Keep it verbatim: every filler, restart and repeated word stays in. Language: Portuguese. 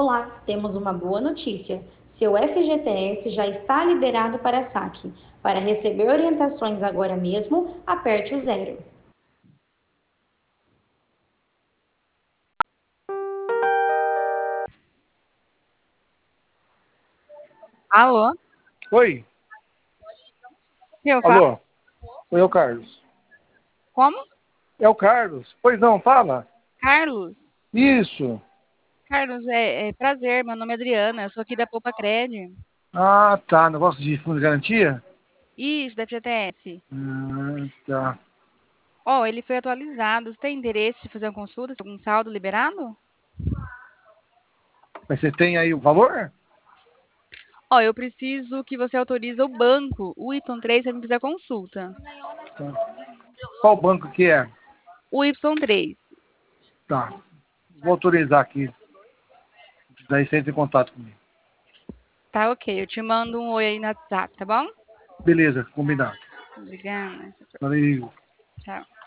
Olá, temos uma boa notícia. Seu F G T S já está liberado para saque. Para receber orientações agora mesmo, aperte o zero. Alô? Oi, Eu falo? alô, oi, é o Carlos. Como? É o Carlos. Pois não, fala. Carlos? Isso. Carlos, é, é prazer, meu nome é Adriana, eu sou aqui da Poupa Cred. Ah, tá, negócio de fundo de garantia? Isso, da F G T S. Ah, tá. Ó, ele foi atualizado. Você tem interesse de fazer uma consulta? Algum saldo liberado? Mas você tem aí o valor? Ó, eu preciso que você autorize o banco, o Y três, para me fazer a consulta. Tá. Qual banco que é? O Y três. Tá. Vou autorizar aqui. Daí você entra em contato comigo. Tá, ok. Eu te mando um oi aí no WhatsApp, tá bom? Beleza, combinado. Obrigada. Valeu. Tchau.